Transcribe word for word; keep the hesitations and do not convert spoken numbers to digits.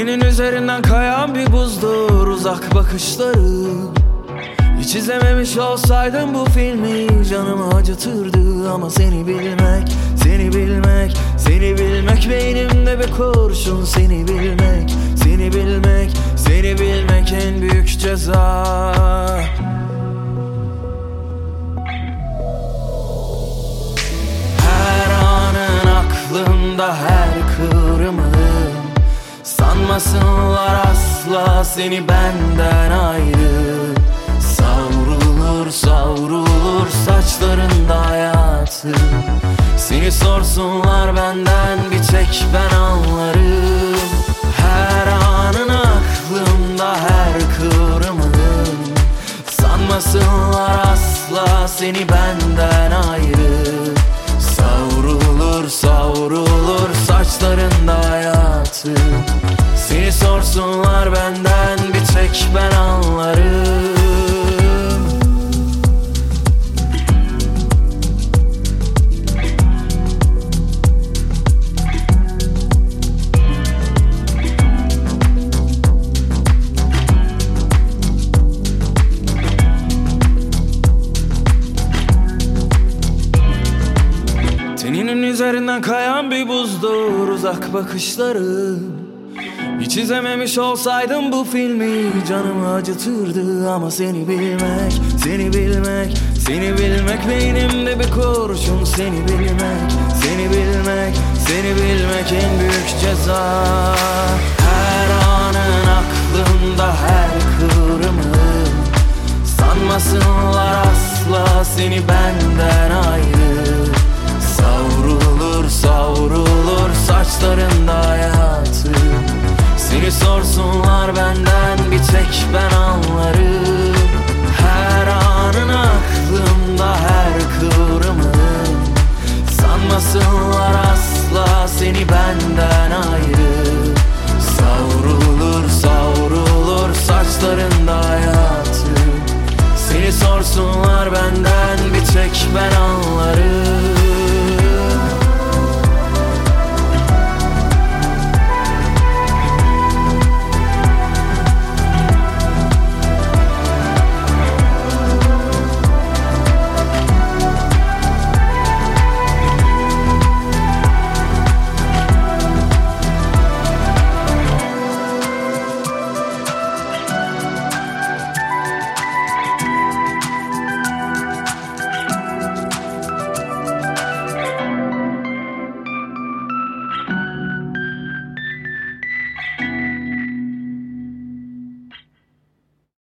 Teninin üzerinden kayan bir buzdur uzak bakışları. Hiç izlememiş olsaydım bu filmi canımı acıtırdı. Ama seni bilmek, seni bilmek, seni bilmek beynimde bir kurşun. Seni bilmek, seni bilmek, seni bilmek en büyük ceza. Her anın aklımda, her kıvrımın. Sanmasınlar asla seni benden ayrı. Savrulur savrulur saçlarında hayatı. Seni sorsunlar benden, bir tek ben anlarım. Her anın aklımda, her kıvrımın. Sanmasınlar asla seni benden ayrı. Savrulur savrulur saçlarında hayatı. Seni sorsunlar benden, bir tek ben anlarım. Teninin üzerinden kayan bir buzdur uzak bakışları. Hiç izlememiş olsaydım bu filmi canımı acıtırdı. Ama seni bilmek, seni bilmek, seni bilmek beynimde bir kurşun. Seni bilmek, seni bilmek, seni bilmek en büyük ceza. Her anın aklımda, her kıvrımın. Sanmasınlar asla seni benden ayrı. Savrulur savrulur saçlarında hayatı. Seni sorsunlar benden, bir tek ben anlarım. Her anın aklımda, her kıvrımın. Sanmasınlar asla seni benden ayrı. Savrulur savrulur saçlarında hayatı. Seni sorsunlar benden, bir tek ben anlarım.